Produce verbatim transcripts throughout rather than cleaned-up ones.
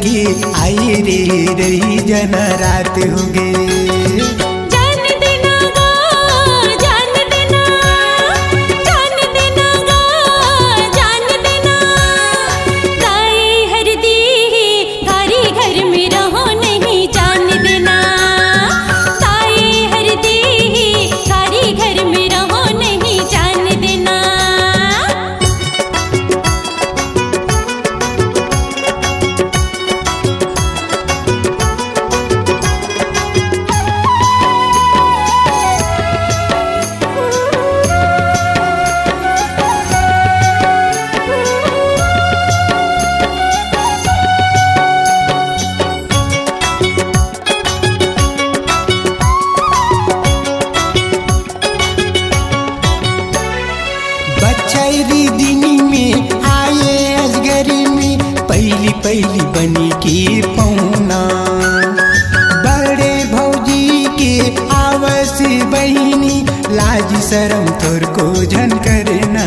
के आई रे रही जना रात हो गे। बचैरी दिनी में आए अजगरी में पहली पहली बनी के पौना। बड़े भौजी के आवस बहिनी लाज शरम तोर को झन करना।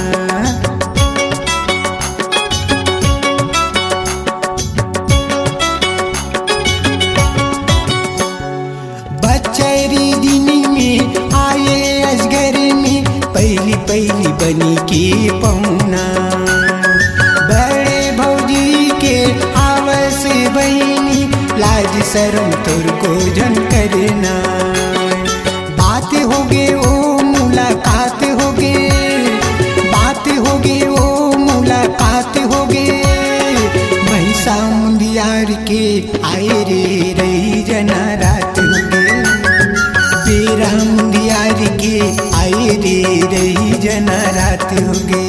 बचैरी दिनी में आए अजगरी में पहली पहली बनी के पौना। बड़े भौजी के आवस बहिनी लाज शरम तोर को झन करना। बात हो गे ओ मुलाकात हो गे, बात हो गे ओ मुलाकात हो गे। महिषा मुंदियार के आए रे रही जना रात हो गे। बेरा मुंदियार के आए रे रही जना रात हो गे।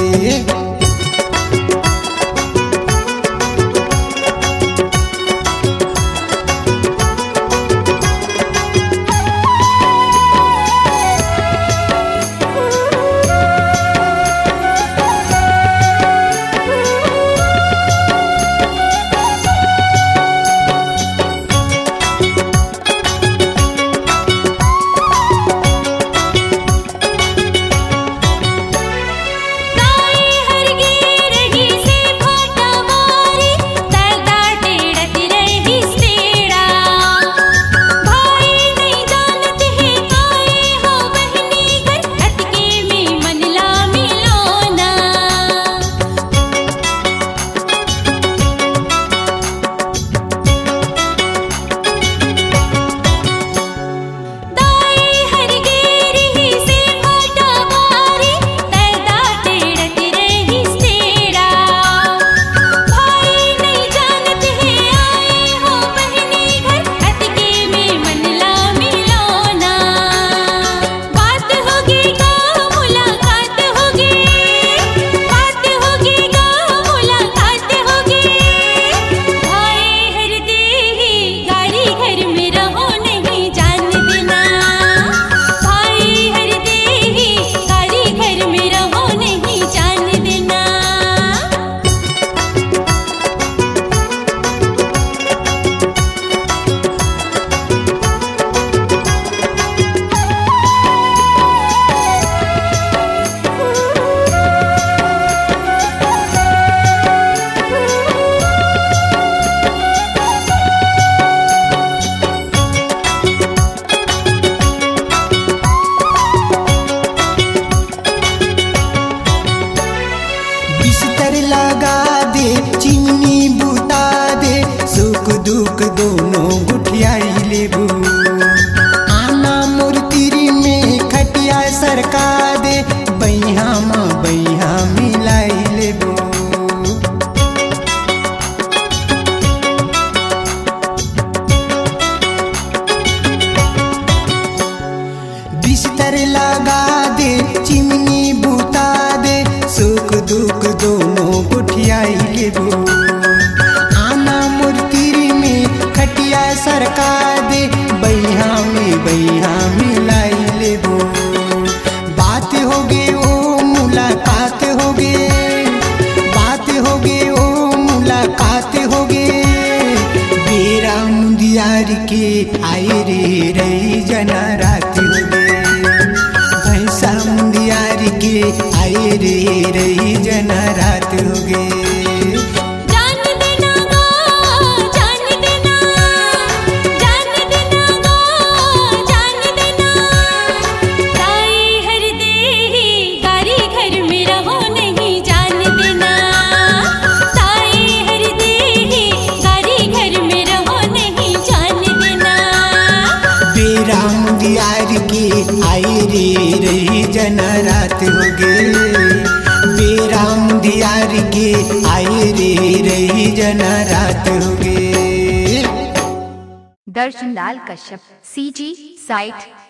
लगा दे चिमनी बुता दे, सुख दुख दोनों गुठियाई लेबू। आना मूर्ति में खटिया सरका दे, बैहा माँ बैहा मिलाई लेबू। बिस्तर लगा दे चिमनी बुता दे, सुख दुख दोनों गुठियाई लेबू। आना मूर्ति में खटिया सरका दे, बैहा में बैहा मिलाई लेबू। बात होगे ओ मुलाकात होगे, बात होगे ओ मुलाकात होगे। बेरा मुंदियार के आए रे रही जना रात होगे। भैंसा मुंदियार के आए रे रही जना रात होगे। जान देना गा राम दियार के आई रे रही जना रात हो गए बेराम दियार के आई रे रही जना रात हो गए। दर्शन लाल कश्यप, सी जी साइट।